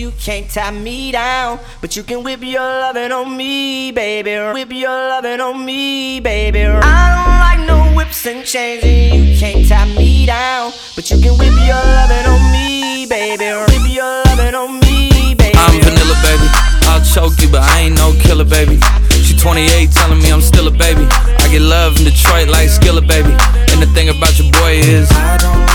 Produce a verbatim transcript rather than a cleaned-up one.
you can't tie me down, but you can whip your lovin' on me, baby. Whip your lovin' on me, baby. I don't like no whips and chains, and you can't tie me down, but you can whip your lovin' on me, baby. Whip your lovin' on me, baby. I'm vanilla, baby. I'll choke you, but I ain't no killer, baby. She twenty-eight, telling me I'm still a baby. I get love in Detroit like Skilla, baby. And the thing about your boy is I don't